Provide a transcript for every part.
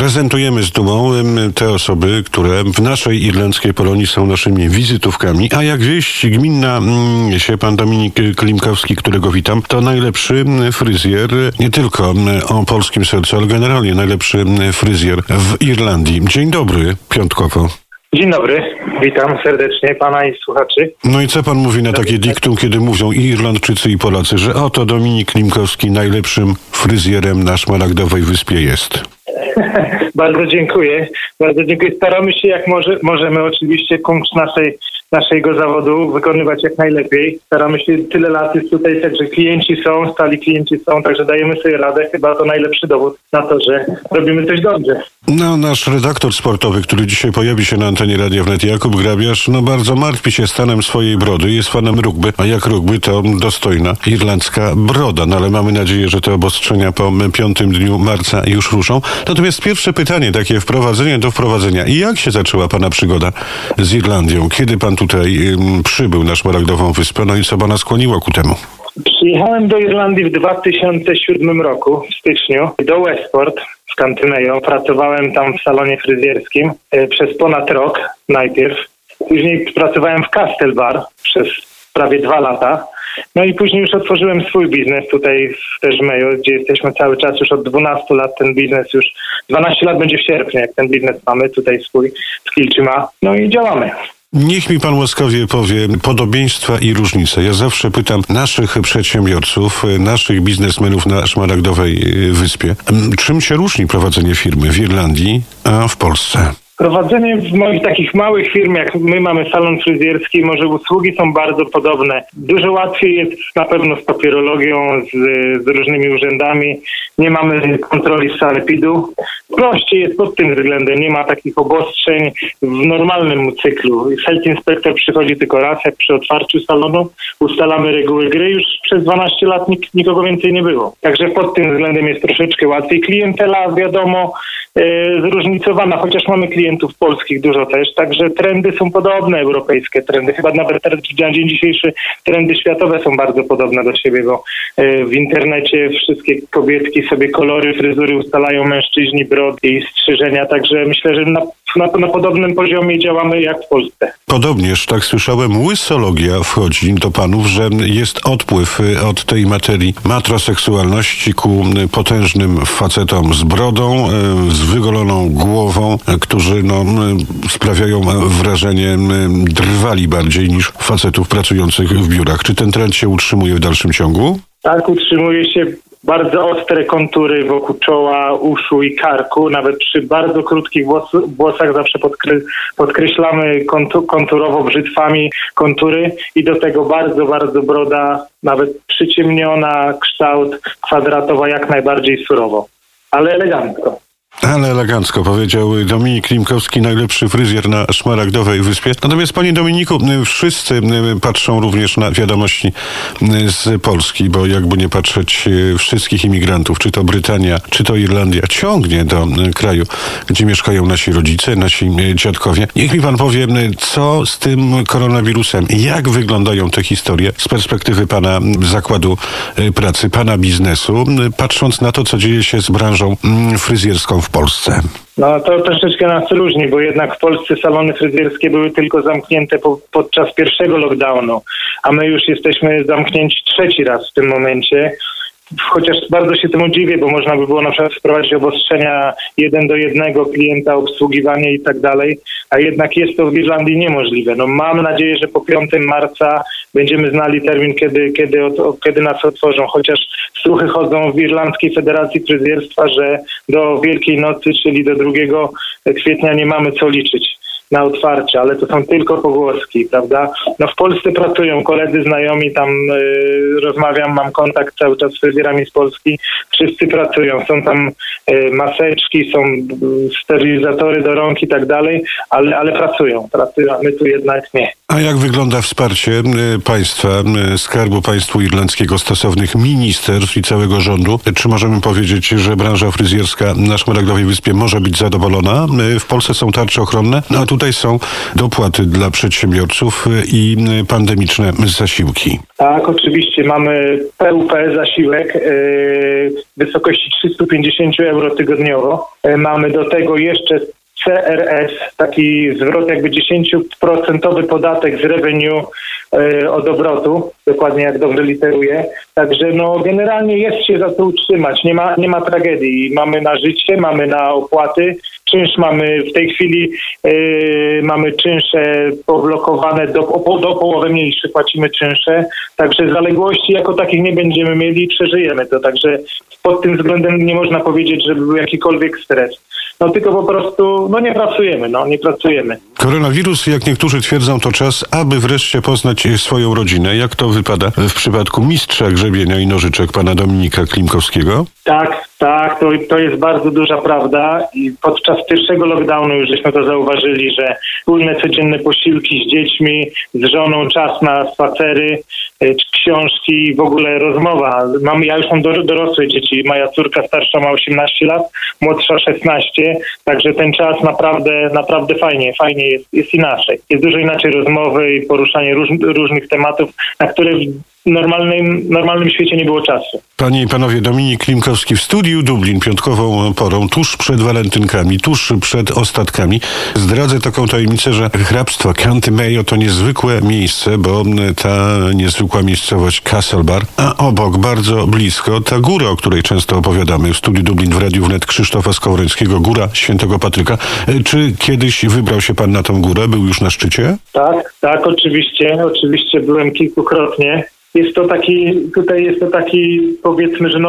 Prezentujemy z dumą te osoby, które w naszej irlandzkiej Polonii są naszymi wizytówkami, a jak wieść gminna się pan Dominik Klimkowski, którego witam, to najlepszy fryzjer, nie tylko o polskim sercu, ale generalnie najlepszy fryzjer w Irlandii. Dzień dobry, piątkowo. Dzień dobry, witam serdecznie pana i słuchaczy. No i co pan mówi na takie diktum, kiedy mówią i Irlandczycy, i Polacy, że oto Dominik Klimkowski najlepszym fryzjerem na Szmaragdowej Wyspie jest? Bardzo dziękuję. Staramy się jak możemy oczywiście punkt naszego zawodu wykonywać jak najlepiej. Staramy się tyle lat jest tutaj, także stali klienci są, także dajemy sobie radę. Chyba to najlepszy dowód na to, że robimy coś dobrze. No, nasz redaktor sportowy, który dzisiaj pojawi się na antenie Radia Wnet, Jakub Grabiarz, bardzo martwi się stanem swojej brody. Jest fanem rugby, a jak rugby to dostojna irlandzka broda. No ale mamy nadzieję, że te obostrzenia po 5 dniu marca już ruszą. Natomiast pierwsze pytanie, takie wprowadzenie do wprowadzenia. I jak się zaczęła pana przygoda z Irlandią? Kiedy pan tutaj przybył na Szmaragdową Wyspę? No i co pana skłoniło ku temu? Przyjechałem do Irlandii w 2007 roku, w styczniu, do Westport w Cantynejo. Pracowałem tam w salonie fryzjerskim przez ponad rok najpierw. Później pracowałem w Castle Bar przez prawie 2 lata. No i później już otworzyłem swój biznes tutaj w Teżmeju, gdzie jesteśmy cały czas już od 12 lat. Ten biznes już 12 lat będzie w sierpniu, jak ten biznes mamy tutaj swój w Kilchima. No i działamy. Niech mi pan łaskawie powie podobieństwa i różnice. Ja zawsze pytam naszych przedsiębiorców, naszych biznesmenów na Szmaragdowej Wyspie, czym się różni prowadzenie firmy w Irlandii, a w Polsce? Prowadzenie w moich takich małych firm, jak my mamy salon fryzjerski, może usługi są bardzo podobne. Dużo łatwiej jest na pewno z papierologią, z różnymi urzędami. Nie mamy kontroli z sanepidu. Prościej jest pod tym względem. Nie ma takich obostrzeń w normalnym cyklu. Health inspector przychodzi tylko raz, jak przy otwarciu salonu. Ustalamy reguły gry. Już przez 12 lat nikogo więcej nie było. Także pod tym względem jest troszeczkę łatwiej. Klientela, wiadomo, zróżnicowana, chociaż mamy klientów polskich dużo też, także trendy są podobne, europejskie trendy, chyba nawet na dzień dzisiejszy trendy światowe są bardzo podobne do siebie, bo w internecie wszystkie kobietki sobie kolory, fryzury ustalają, mężczyźni brody i strzyżenia, także myślę, że na podobnym poziomie działamy jak w Polsce. Podobnież, tak słyszałem, łysologia wchodzi do panów, że jest odpływ od tej materii matroseksualności ku potężnym facetom z brodą, z wygoloną głową, którzy sprawiają wrażenie drwali bardziej niż facetów pracujących w biurach. Czy ten trend się utrzymuje w dalszym ciągu? Tak, utrzymuje się. Bardzo ostre kontury wokół czoła, uszu i karku. Nawet przy bardzo krótkich włosach zawsze podkreślamy konturowo brzytwami kontury i do tego bardzo, bardzo broda, nawet przyciemniona, kształt kwadratowa, jak najbardziej surowo, ale elegancko. Ale elegancko, powiedział Dominik Klimkowski, najlepszy fryzjer na Szmaragdowej Wyspie. Natomiast, panie Dominiku, wszyscy patrzą również na wiadomości z Polski, bo jakby nie patrzeć, wszystkich imigrantów, czy to Brytania, czy to Irlandia, ciągnie do kraju, gdzie mieszkają nasi rodzice, nasi dziadkowie. Niech mi pan powie, co z tym koronawirusem, jak wyglądają te historie z perspektywy pana zakładu pracy, pana biznesu, patrząc na to, co dzieje się z branżą fryzjerską w Polsce. No to troszeczkę nas różni, bo jednak w Polsce salony fryzjerskie były tylko zamknięte podczas pierwszego lockdownu, a my już jesteśmy zamknięci 3. raz w tym momencie. Chociaż bardzo się temu dziwię, bo można by było na przykład wprowadzić obostrzenia 1 do 1 klienta, obsługiwanie i tak dalej, a jednak jest to w Irlandii niemożliwe. Mam nadzieję, że po 5 marca będziemy znali termin, kiedy nas otworzą, chociaż słuchy chodzą w Irlandzkiej Federacji Fryzjerstwa, że do Wielkiej Nocy, czyli do 2 kwietnia nie mamy co liczyć na otwarcie, ale to są tylko pogłoski, prawda? W Polsce pracują koledzy, znajomi, tam rozmawiam, mam kontakt cały czas z fryzjerami z Polski, wszyscy pracują, są tam maseczki, są sterylizatory do rąk i tak dalej, ale pracują, a my tu jednak nie. A jak wygląda wsparcie państwa, Skarbu Państwa Irlandzkiego, stosownych ministerstw i całego rządu? Czy możemy powiedzieć, że branża fryzjerska na Szmaragdowej Wyspie może być zadowolona? W Polsce są tarcze ochronne, a tutaj są dopłaty dla przedsiębiorców i pandemiczne zasiłki. Tak, oczywiście mamy PUP zasiłek w wysokości 350 euro tygodniowo. Mamy do tego jeszcze CRS, taki zwrot jakby 10% podatek z revenue od obrotu, dokładnie jak dobrze literuję. Także generalnie jest się za to utrzymać, nie ma tragedii. Mamy na życie, mamy na opłaty. Czynsz mamy w tej chwili, mamy czynsze poblokowane do połowy mniejsze, płacimy czynsze. Także zaległości jako takich nie będziemy mieli, przeżyjemy to. Także pod tym względem nie można powiedzieć, żeby był jakikolwiek stres. Tylko po prostu nie pracujemy. Koronawirus, jak niektórzy twierdzą, to czas, aby wreszcie poznać swoją rodzinę. Jak to wypada w przypadku mistrza grzebienia i nożyczek, pana Dominika Klimkowskiego? Tak, to jest bardzo duża prawda i podczas pierwszego lockdownu już żeśmy to zauważyli, że wspólne codzienne posiłki z dziećmi, z żoną, czas na spacery, książki, w ogóle rozmowa. Ja już mam dorosłe dzieci, moja córka starsza ma 18 lat, młodsza 16, także ten czas naprawdę fajnie jest inaczej. Jest dużo inaczej rozmowy i poruszanie różnych tematów, na które w normalnym świecie nie było czasu. Panie i panowie, Dominik Klimkowski w studiu Dublin piątkową porą, tuż przed walentynkami, tuż przed ostatkami. Zdradzę taką tajemnicę, że hrabstwo County Mayo to niezwykłe miejsce, bo ta niezwykła miejscowość Castlebar, a obok, bardzo blisko, ta góra, o której często opowiadamy w studiu Dublin w Radiu Wnet Krzysztofa Skowrońskiego, góra Świętego Patryka. Czy kiedyś wybrał się pan na tą górę? Był już na szczycie? Tak, oczywiście byłem kilkukrotnie. Jest to taki, powiedzmy, że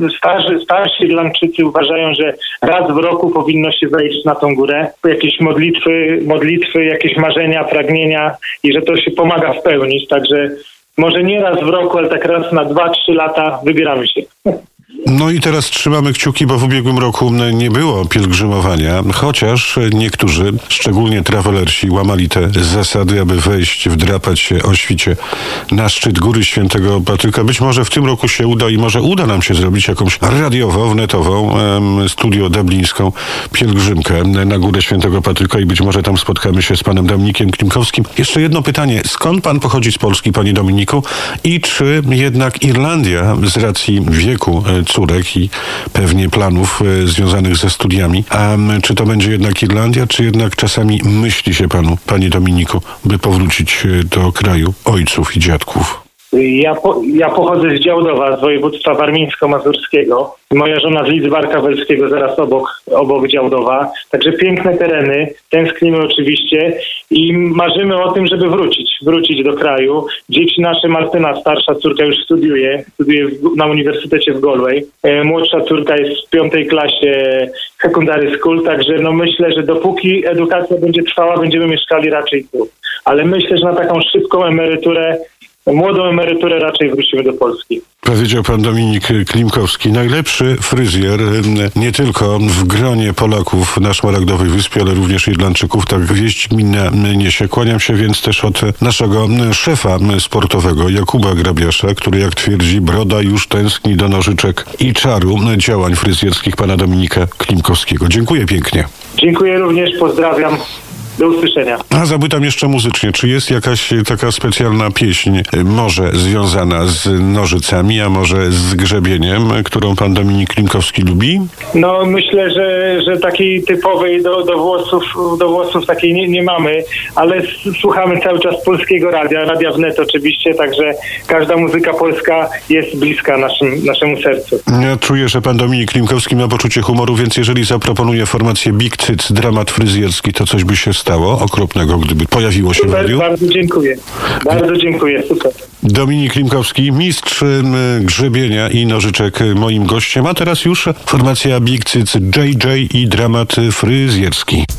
starsi Irlandczycy uważają, że raz w roku powinno się wejść na tą górę. Jakieś modlitwy, jakieś marzenia, pragnienia i że to się pomaga spełnić. Także może nie raz w roku, ale tak raz na 2-3 lata wybieramy się. No i teraz trzymamy kciuki, bo w ubiegłym roku nie było pielgrzymowania, chociaż niektórzy, szczególnie travelersi, łamali te zasady, aby wejść, wdrapać się o świcie na szczyt Góry Świętego Patryka. Być może w tym roku się uda i może uda nam się zrobić jakąś radiową, wnetovą, studio dublińską pielgrzymkę na Górę Świętego Patryka i być może tam spotkamy się z panem Dominikiem Klimkowskim. Jeszcze jedno pytanie. Skąd pan pochodzi z Polski, panie Dominiku? I czy jednak Irlandia z racji wieku córek i pewnie planów związanych ze studiami. A czy to będzie jednak Irlandia, czy jednak czasami myśli się panu, panie Dominiku, by powrócić do kraju ojców i dziadków? Ja pochodzę z Działdowa, z województwa warmińsko-mazurskiego. Moja żona z Lidzbarka Welskiego, zaraz obok Działdowa. Także piękne tereny, tęsknimy oczywiście i marzymy o tym, żeby wrócić do kraju. Dzieci nasze, Martyna, starsza córka, już studiuje na Uniwersytecie w Galway. Młodsza córka jest w 5. klasie secondary school, także myślę, że dopóki edukacja będzie trwała, będziemy mieszkali raczej tu. Ale myślę, że na taką szybką emeryturę, młodą emeryturę raczej wrócimy do Polski. Powiedział pan Dominik Klimkowski, najlepszy fryzjer nie tylko w gronie Polaków na Szmaragdowej Wyspie, ale również Irlandczyków. Tak wieść gminna niesie. Kłaniam się więc też od naszego szefa sportowego, Jakuba Grabiasza, który, jak twierdzi, broda już tęskni do nożyczek i czaru działań fryzjerskich pana Dominika Klimkowskiego. Dziękuję pięknie. Dziękuję również, pozdrawiam. Do usłyszenia. A zapytam jeszcze muzycznie, czy jest jakaś taka specjalna pieśń, może związana z nożycami, a może z grzebieniem, którą pan Dominik Klimkowski lubi? Myślę, że takiej typowej do włosów takiej nie mamy, ale słuchamy cały czas polskiego Radia Wnet oczywiście, także każda muzyka polska jest bliska naszemu sercu. Ja czuję, że pan Dominik Klimkowski ma poczucie humoru, więc jeżeli zaproponuje formację Big Cyc, dramat fryzjerski, to coś by się stało okropnego, gdyby pojawiło się w radiu? Bardzo dziękuję, super. Dominik Klimkowski, mistrz grzebienia i nożyczek, moim gościem, a teraz już formacja Big Cyc, JJ i dramat fryzjerski.